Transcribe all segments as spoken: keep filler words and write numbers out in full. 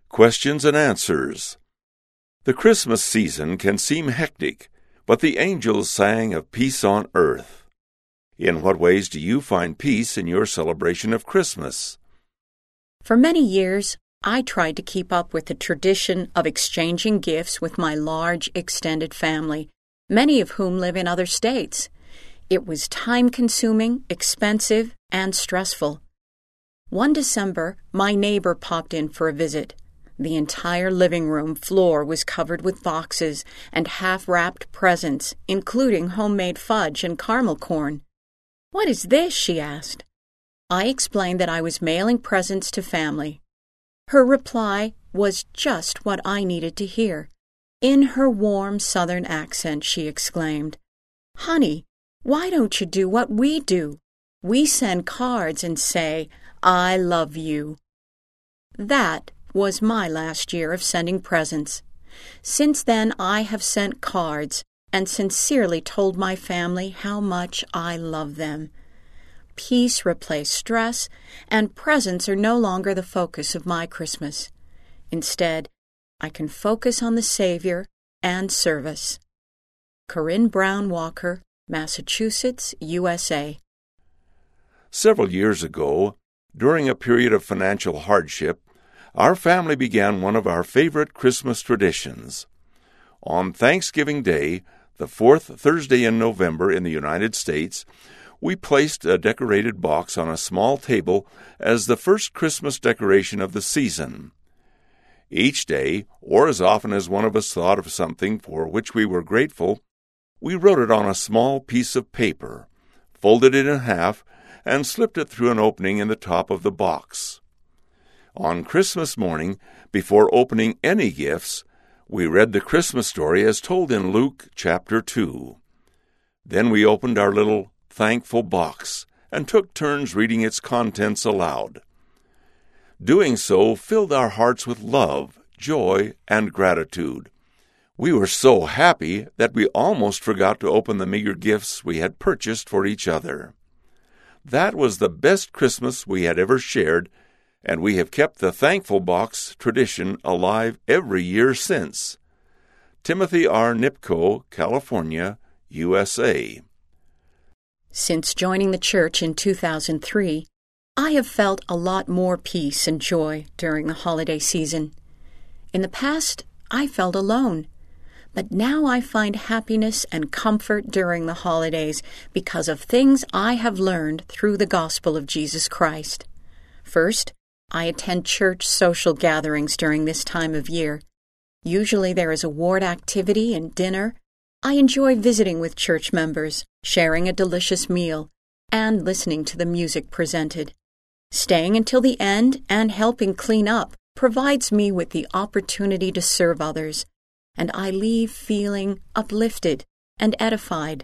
Questions and answers. The Christmas season can seem hectic, but the angels sang of peace on earth. In what ways do you find peace in your celebration of Christmas? For many years, I tried to keep up with the tradition of exchanging gifts with my large extended family, many of whom live in other states. It was time-consuming, expensive, and stressful. One December, my neighbor popped in for a visit. The entire living room floor was covered with boxes and half-wrapped presents, including homemade fudge and caramel corn. "What is this?" she asked. I explained that I was mailing presents to family. Her reply was just what I needed to hear. In her warm Southern accent, she exclaimed, "Honey, why don't you do what we do? We send cards and say, 'I love you.'" That was my last year of sending presents. Since then, I have sent cards and sincerely told my family how much I love them. Peace replaced stress, and presents are no longer the focus of my Christmas. Instead, I can focus on the Savior and service. Corinne Brown Walker, Massachusetts, U S A. Several years ago, during a period of financial hardship, our family began one of our favorite Christmas traditions. On Thanksgiving Day, the fourth Thursday in November in the United States, we placed a decorated box on a small table as the first Christmas decoration of the season. Each day, or as often as one of us thought of something for which we were grateful, we wrote it on a small piece of paper, folded it in half, and slipped it through an opening in the top of the box. On Christmas morning, before opening any gifts, we read the Christmas story as told in Luke chapter two. Then we opened our little thankful box and took turns reading its contents aloud. Doing so filled our hearts with love, joy, and gratitude. We were so happy that we almost forgot to open the meager gifts we had purchased for each other. That was the best Christmas we had ever shared, and we have kept the thankful box tradition alive every year since. Timothy R. Nipko, California, U S A. Since joining the church in two thousand three, I have felt a lot more peace and joy during the holiday season. In the past, I felt alone, but now I find happiness and comfort during the holidays because of things I have learned through the gospel of Jesus Christ. First, I attend church social gatherings during this time of year. Usually there is a ward activity and dinner. I enjoy visiting with church members, sharing a delicious meal, and listening to the music presented. Staying until the end and helping clean up provides me with the opportunity to serve others, and I leave feeling uplifted and edified.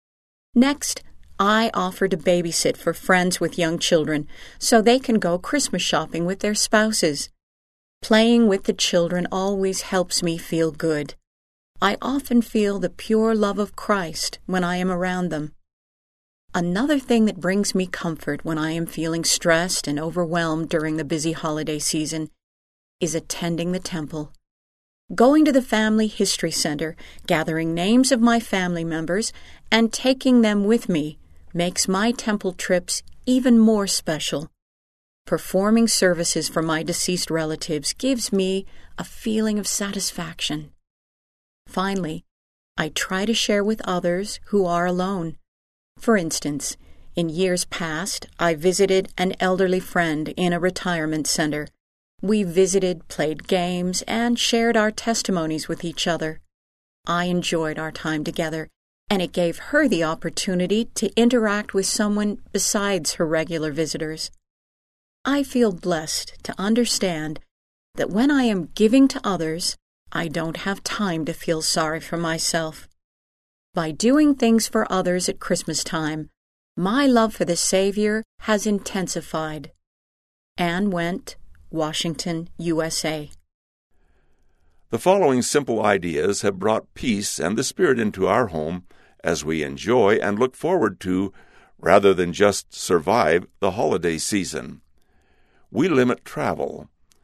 Next, I offer to babysit for friends with young children so they can go Christmas shopping with their spouses. Playing with the children always helps me feel good. I often feel the pure love of Christ when I am around them. Another thing that brings me comfort when I am feeling stressed and overwhelmed during the busy holiday season is attending the temple. Going to the Family History Center, gathering names of my family members, and taking them with me makes my temple trips even more special. Performing services for my deceased relatives gives me a feeling of satisfaction. Finally, I try to share with others who are alone. For instance, in years past, I visited an elderly friend in a retirement center. We visited, played games, and shared our testimonies with each other. I enjoyed our time together, and it gave her the opportunity to interact with someone besides her regular visitors. I feel blessed to understand that when I am giving to others, I don't have time to feel sorry for myself. By doing things for others at Christmas time, my love for the Savior has intensified. Anne Wendt, Washington, U S A. The following simple ideas have brought peace and the Spirit into our home as we enjoy and look forward to, rather than just survive, the holiday season. We limit travel.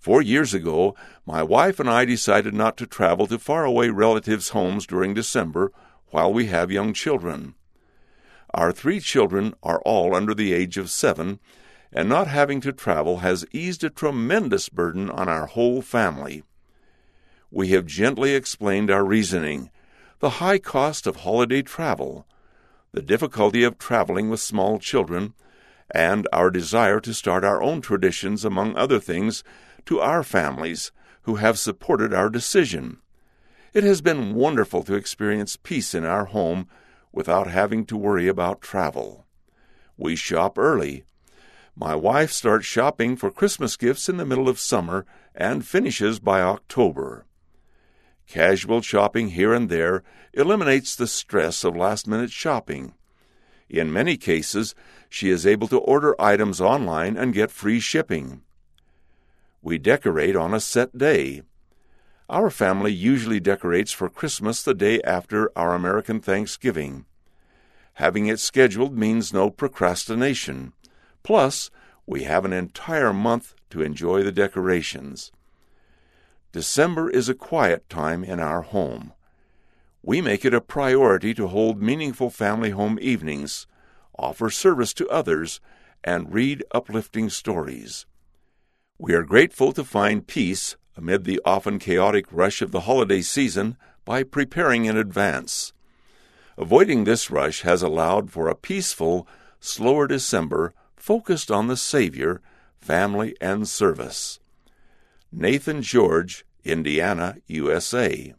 Four years ago, my wife and I decided not to travel to faraway relatives' homes during December while we have young children. Our three children are all under the age of seven, and not having to travel has eased a tremendous burden on our whole family. We have gently explained our reasoning, the high cost of holiday travel, the difficulty of traveling with small children, and our desire to start our own traditions, among other things, to our families who have supported our decision. It has been wonderful to experience peace in our home without having to worry about travel. We shop early. My wife starts shopping for Christmas gifts in the middle of summer and finishes by October. Casual shopping here and there eliminates the stress of last-minute shopping. In many cases, she is able to order items online and get free shipping. We decorate on a set day. Our family usually decorates for Christmas the day after our American Thanksgiving. Having it scheduled means no procrastination. Plus, we have an entire month to enjoy the decorations. December is a quiet time in our home. We make it a priority to hold meaningful family home evenings, offer service to others, and read uplifting stories. We are grateful to find peace amid the often chaotic rush of the holiday season by preparing in advance. Avoiding this rush has allowed for a peaceful, slower December focused on the Savior, family, and service. Nathan George, Indiana, U S A.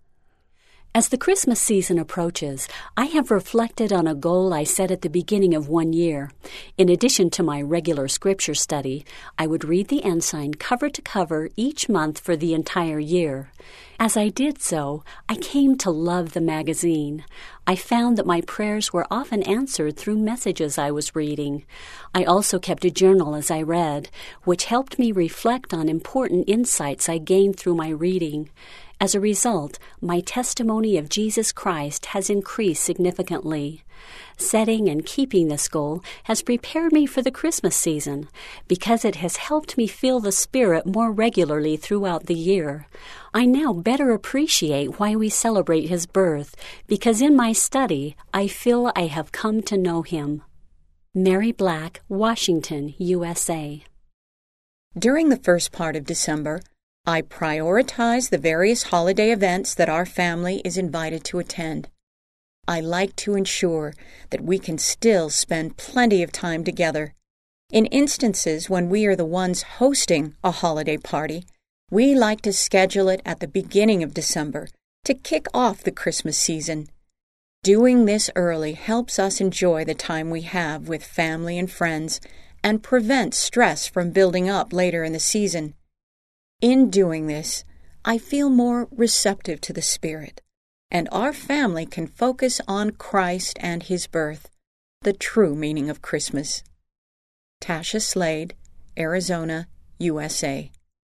As the Christmas season approaches, I have reflected on a goal I set at the beginning of one year. In addition to my regular scripture study, I would read the Ensign cover to cover each month for the entire year. As I did so, I came to love the magazine. I found that my prayers were often answered through messages I was reading. I also kept a journal as I read, which helped me reflect on important insights I gained through my reading. As a result, my testimony of Jesus Christ has increased significantly. Setting and keeping this goal has prepared me for the Christmas season because it has helped me feel the Spirit more regularly throughout the year. I now better appreciate why we celebrate His birth because in my study I feel I have come to know Him. Mary Black, Washington, U S A. During the first part of December, I prioritize the various holiday events that our family is invited to attend. I like to ensure that we can still spend plenty of time together. In instances when we are the ones hosting a holiday party, we like to schedule it at the beginning of December to kick off the Christmas season. Doing this early helps us enjoy the time we have with family and friends and prevents stress from building up later in the season. In doing this, I feel more receptive to the Spirit, and our family can focus on Christ and His birth, the true meaning of Christmas. Tasha Slade, Arizona, U S A.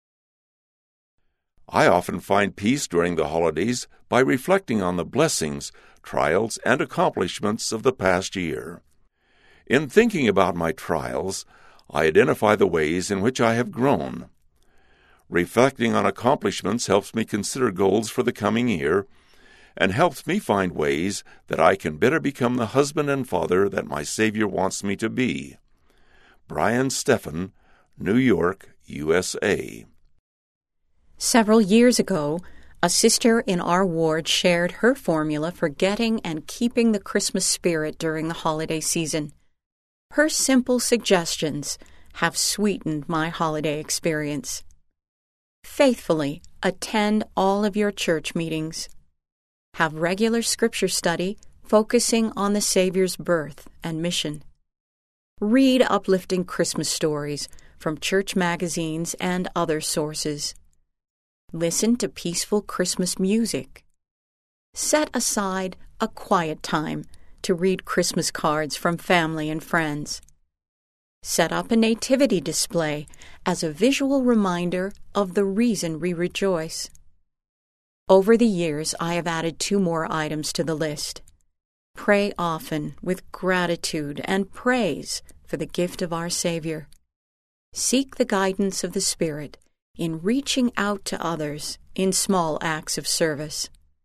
I often find peace during the holidays by reflecting on the blessings, trials, and accomplishments of the past year. In thinking about my trials, I identify the ways in which I have grown. Reflecting on accomplishments helps me consider goals for the coming year and helps me find ways that I can better become the husband and father that my Savior wants me to be. Brian Steffen, New York, U S A. Several years ago, a sister in our ward shared her formula for getting and keeping the Christmas spirit during the holiday season. Her simple suggestions have sweetened my holiday experience. Faithfully attend all of your church meetings. Have regular scripture study focusing on the Savior's birth and mission. Read uplifting Christmas stories from church magazines and other sources. Listen to peaceful Christmas music. Set aside a quiet time to read Christmas cards from family and friends. Set up a nativity display as a visual reminder of the reason we rejoice. Over the years, I have added two more items to the list. Pray often with gratitude and praise for the gift of our Savior. Seek the guidance of the Spirit in reaching out to others in small acts of service.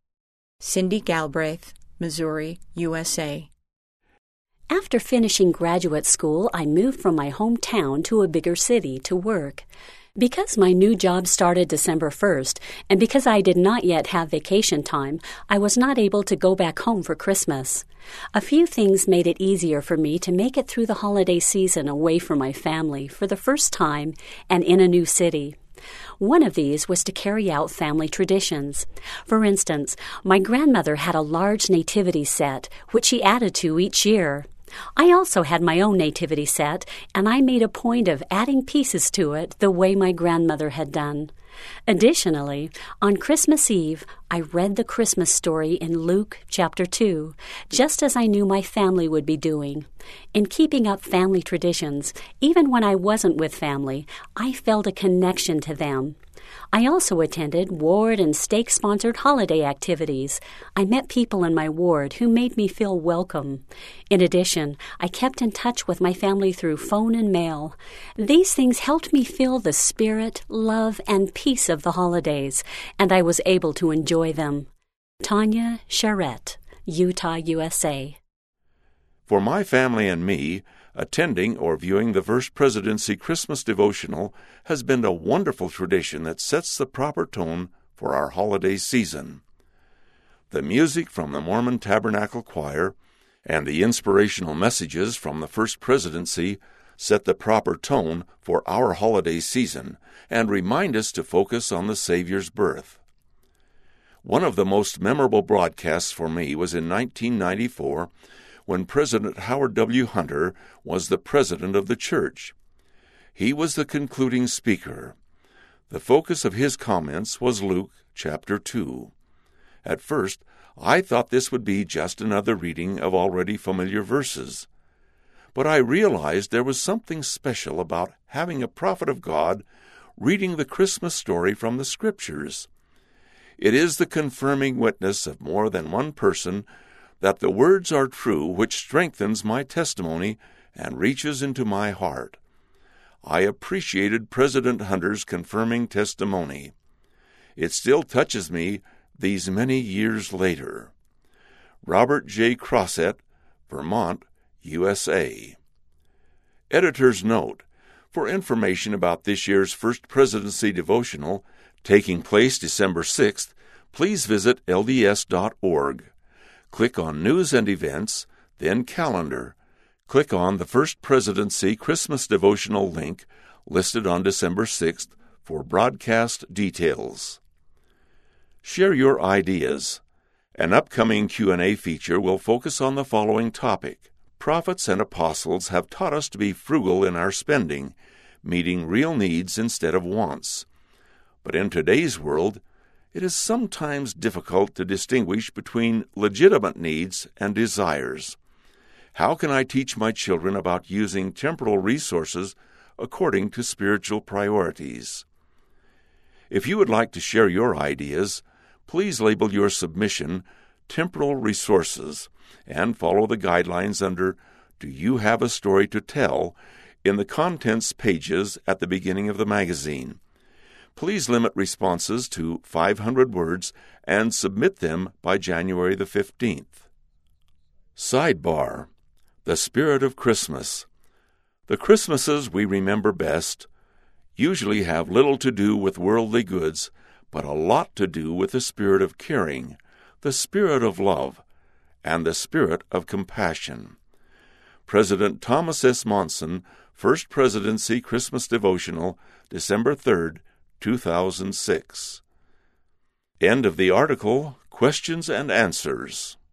Cindy Galbraith, Missouri, U S A. After finishing graduate school, I moved from my hometown to a bigger city to work. Because my new job started December first, and because I did not yet have vacation time, I was not able to go back home for Christmas. A few things made it easier for me to make it through the holiday season away from my family for the first time and in a new city. One of these was to carry out family traditions. For instance, my grandmother had a large nativity set, which she added to each year. I also had my own nativity set, and I made a point of adding pieces to it the way my grandmother had done. Additionally, on Christmas Eve, I read the Christmas story in Luke chapter two, just as I knew my family would be doing. In keeping up family traditions, even when I wasn't with family, I felt a connection to them. I also attended ward and stake-sponsored holiday activities. I met people in my ward who made me feel welcome. In addition, I kept in touch with my family through phone and mail. These things helped me feel the spirit, love, and peace of the holidays, and I was able to enjoy them. Tanya Charette, Utah, U S A. For my family and me, attending or viewing the First Presidency Christmas devotional has been a wonderful tradition that sets the proper tone for our holiday season. The music from the Mormon Tabernacle Choir and the inspirational messages from the First Presidency set the proper tone for our holiday season and remind us to focus on the Savior's birth. One of the most memorable broadcasts for me was in nineteen ninety-four, when President Howard W. Hunter was the president of the church. He was the concluding speaker. The focus of his comments was Luke chapter two. At first, I thought this would be just another reading of already familiar verses. But I realized there was something special about having a prophet of God reading the Christmas story from the Scriptures. It is the confirming witness of more than one person that the words are true, which strengthens my testimony and reaches into my heart. I appreciated President Hunter's confirming testimony. It still touches me these many years later. Robert J. Crossett, Vermont, U S A. Editor's note: for information about this year's First Presidency devotional, taking place December sixth, please visit L D S dot org. Click on News and Events, then Calendar. Click on the First Presidency Christmas Devotional link listed on December sixth for broadcast details. Share your ideas. An upcoming Q and A feature will focus on the following topic. Prophets and apostles have taught us to be frugal in our spending, meeting real needs instead of wants. But in today's world, it is sometimes difficult to distinguish between legitimate needs and desires. How can I teach my children about using temporal resources according to spiritual priorities? If you would like to share your ideas, please label your submission Temporal Resources and follow the guidelines under Do You Have a Story to Tell in the contents pages at the beginning of the magazine. Please limit responses to five hundred words and submit them by January the fifteenth. Sidebar: The Spirit of Christmas. The Christmases we remember best usually have little to do with worldly goods, but a lot to do with the spirit of caring, the spirit of love, and the spirit of compassion. President Thomas S. Monson, First Presidency Christmas Devotional, December third, two thousand six. End of the article. Questions and answers.